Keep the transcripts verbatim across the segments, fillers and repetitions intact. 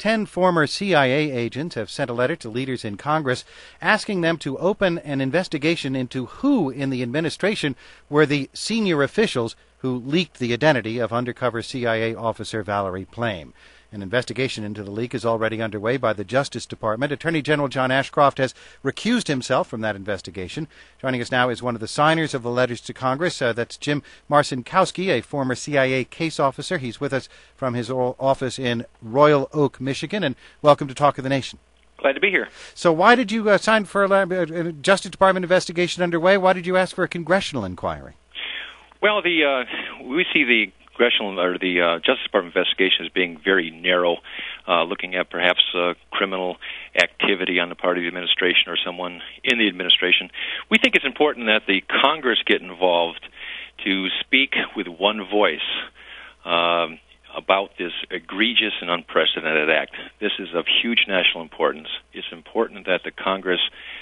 Ten former C I A agents have sent a letter to leaders in Congress asking them to open an investigation into who in the administration were the senior officials who leaked the identity of undercover C I A officer Valerie Plame. An investigation into the leak is already underway by the Justice Department. Attorney General John Ashcroft has recused himself from that investigation. Joining us now is one of the signers of the letters to Congress. Uh, that's Jim Marcinkowski, a former C I A case officer. He's with us from his office in Royal Oak, Michigan. And welcome to Talk of the Nation. Glad to be here. So why did you uh, sign for a, a Justice Department investigation underway? Why did you ask for a congressional inquiry? Well, the uh, we see the congressional or the uh, Justice Department investigation as being very narrow, uh, looking at perhaps uh, criminal activity on the part of the administration or someone in the administration. We think it's important that the Congress get involved to speak with one voice um, about this egregious and unprecedented act. This is of huge national importance. It's important that the Congress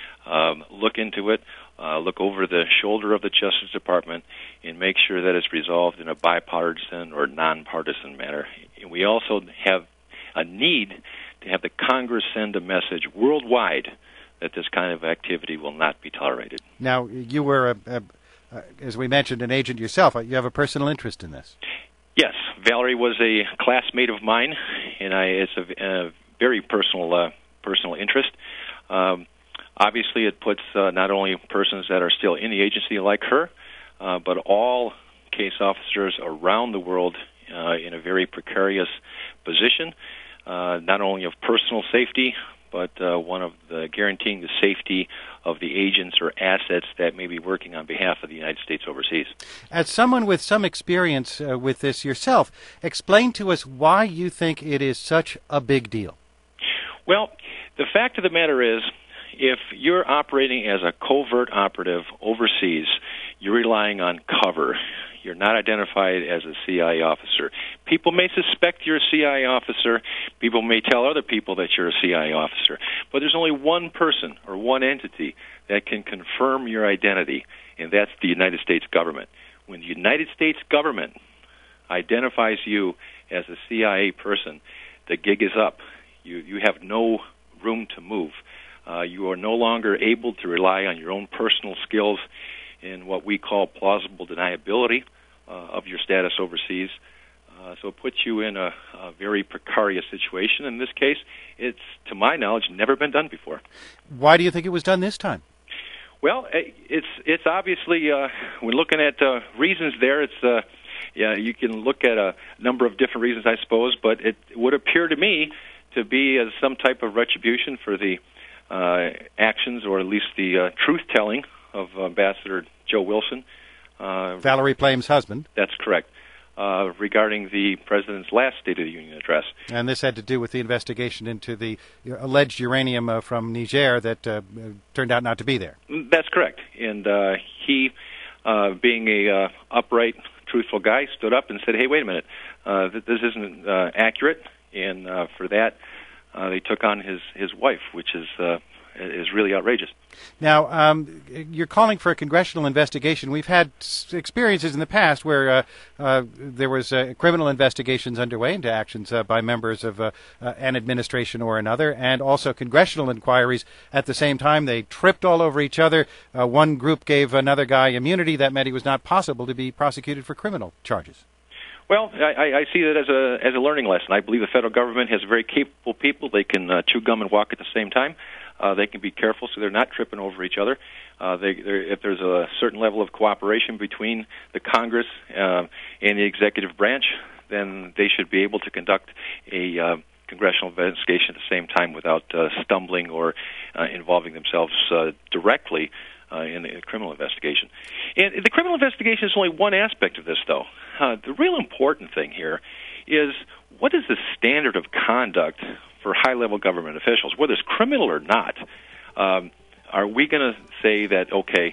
um, look into it, Uh, look over the shoulder of the Justice Department and make sure that it's resolved in a bipartisan or nonpartisan manner. And we also have a need to have the Congress send a message worldwide that this kind of activity will not be tolerated. Now, you were, a, a, a, as we mentioned, an agent yourself. You have a personal interest in this. Yes, Valerie was a classmate of mine, and I, it's a, a very personal, uh, personal interest. Um, Obviously, it puts uh, not only persons that are still in the agency like her, uh, but all case officers around the world uh, in a very precarious position, uh, not only of personal safety, but uh, one of the guaranteeing the safety of the agents or assets that may be working on behalf of the United States overseas. As someone with some experience uh, with this yourself, explain to us why you think it is such a big deal. Well, the fact of the matter is, if you're operating as a covert operative overseas, you're relying on cover. You're not identified as a C I A officer. People may suspect you're a C I A officer. People may tell other people that you're a C I A officer. But there's only one person or one entity that can confirm your identity, and that's the United States government. When the United States government identifies you as a C I A person, the gig is up. You, you have no room to move. Uh, you are no longer able to rely on your own personal skills in what we call plausible deniability uh, of your status overseas. Uh, so it puts you in a, a very precarious situation. In this case, it's, to my knowledge, never been done before. Why do you think it was done this time? Well, it's it's obviously, uh, we're looking at uh, reasons there. It's uh, yeah, you can look at a number of different reasons, I suppose, but it would appear to me to be as some type of retribution for the Uh, actions, or at least the uh, truth-telling of Ambassador Joe Wilson. Uh, Valerie Plame's husband. That's correct, uh, regarding the President's last State of the Union address. And this had to do with the investigation into the alleged uranium uh, from Niger that uh, turned out not to be there. That's correct. And uh, he, uh, being a uh, upright, truthful guy, stood up and said, hey, wait a minute, uh, th- this isn't uh, accurate, and uh, for that, Uh, they took on his, his wife, which is uh, is really outrageous. Now, um, you're calling for a congressional investigation. We've had experiences in the past where uh, uh, there was uh, criminal investigations underway into actions uh, by members of uh, uh, an administration or another, and also congressional inquiries at the same time. They tripped all over each other. Uh, one group gave another guy immunity. That meant he was not possible to be prosecuted for criminal charges. Well, I, I see that as a as a learning lesson. I believe the federal government has very capable people. They can uh, chew gum and walk at the same time. Uh, they can be careful so they're not tripping over each other. Uh, they, if there's a certain level of cooperation between the Congress uh, and the executive branch, then they should be able to conduct a uh, congressional investigation at the same time without uh, stumbling or uh, involving themselves uh, directly Uh, in the criminal investigation. And the criminal investigation is only one aspect of this, though. Uh, the real important thing here is, what is the standard of conduct for high-level government officials, whether it's criminal or not? Um, are we going to say that, okay,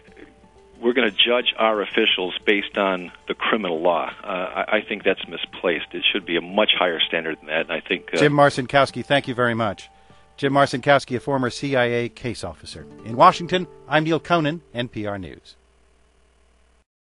we're going to judge our officials based on the criminal law? Uh, I, I think that's misplaced. It should be a much higher standard than that, and I think... Uh, Jim Marcinkowski, thank you very much. Jim Marcinkowski, a former C I A case officer. In Washington, I'm Neil Conan, N P R News.